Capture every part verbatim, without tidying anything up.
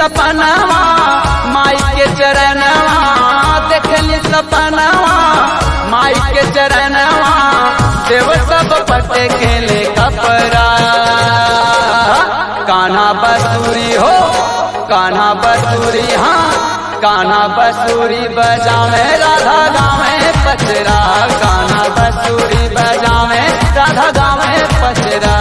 सपनवा माई के चरणवा, देखली सपनवा माई के चरणवा, देव सब पट खेले कपड़ा। कान्हा बसूरी हो कान्हा बसूरी, हाँ कान्हा बसूरी बजावे राधा गावे पचरा, कान्हा बसूरी बजावे राधा गावे पचरा।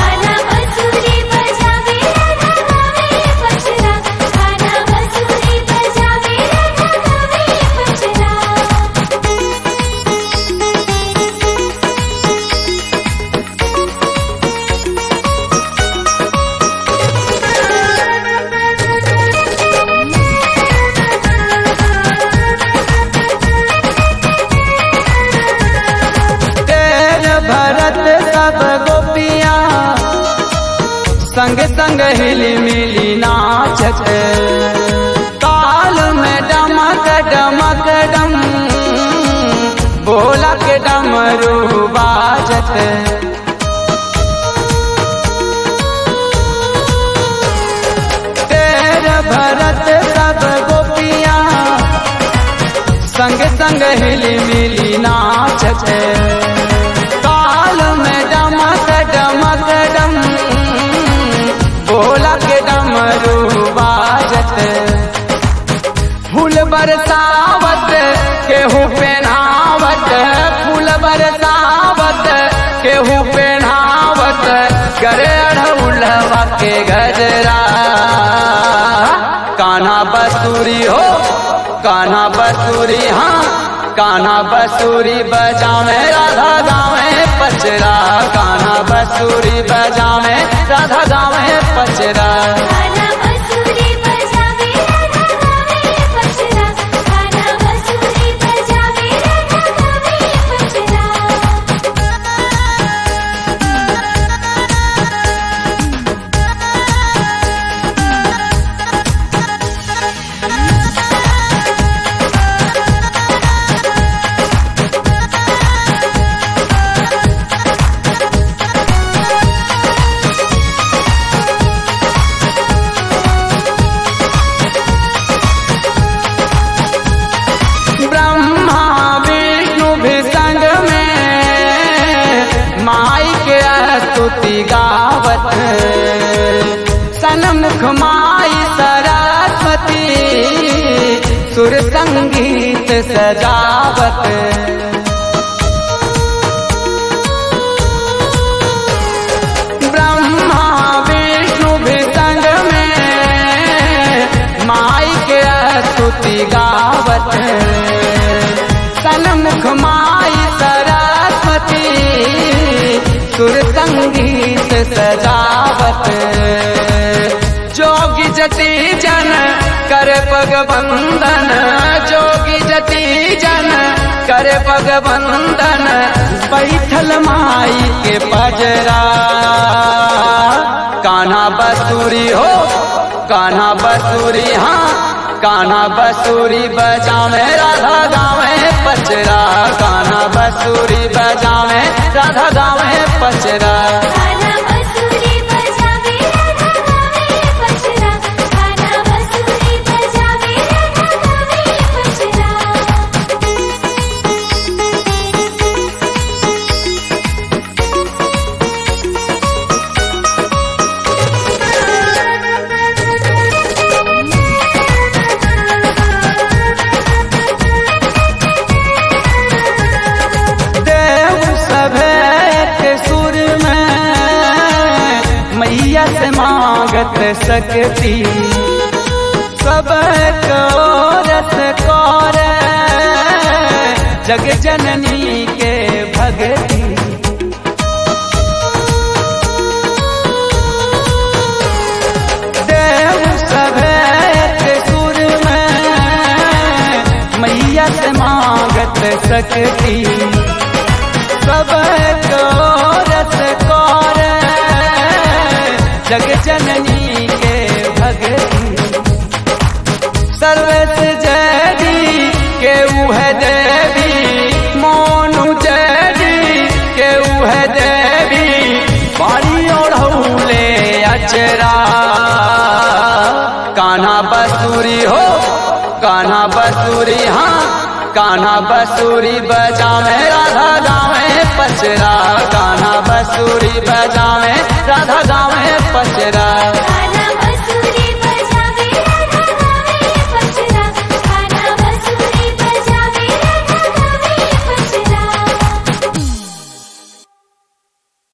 भरत सब गोपिया संग संग हिली मिली नाचत, ताल में डमक डमक डम बोला के डमरू बाजत। तेर भरत सब गोपिया संग संग हिली मिली नाचत, डमक डम बोला के डमरू बाजत। फूल बरसावत केहू पहनावत, फूल बरसावत केहू पहनावत, करे अढ़उलवा के गजरा। कान्हा बसूरी हो कान्हा बसूरी, हाँ कान्हा बसूरी बजावे राधा गावे पचरा, कान्हा बसूरी बजावे राधा गावे पचरा। स्तुति गावत सनमुख माई सरस्वती, सुर संगीत सजावत। ब्रह्मा विष्णु भी संग में माई के स्तुति गावत, सनमुख माई सरस्वती, सुर संगीत सजावत। जोगी जति जन कर पग बंदन, जोगी जति जन कर पग बंदन, बैठल माई के पजरा। कान्हा बसूरी हो कान्हा बसूरी, हाँ कान्हा बसूरी बजावे राधा गावे पचरा, कान्हा बसूरी बजावे राधा गावे पचरा। से मांगत सकती सब को रस कौर, जग जननी के भगती। देव सभेत सुर में मैया से मांगत सकती सब को रस कौर, जग जननी के भगती। सर्वस जयदी के उह देवी, मोनु जयदी के उह देवी, बाड़ी ओढ़ौले अचरा। कान्हा कान्हा बसूरी हो कान्हा बसूरी हाँ कान्हा बसूरी बजावे राधा गावे पचरा कान्हा बसूरी बजावे राधा गावे